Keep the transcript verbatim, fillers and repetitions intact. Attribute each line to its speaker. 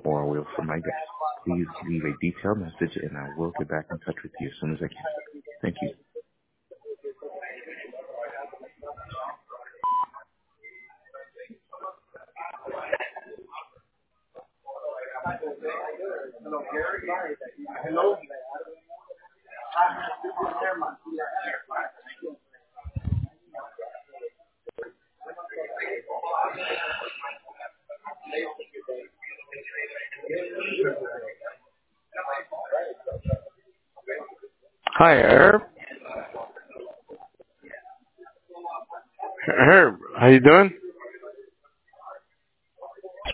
Speaker 1: or I will from my desk. Please leave a detailed message, and I will get back in touch with you as soon as I can. Thank you.
Speaker 2: Hi, Herb. Herb, how you doing?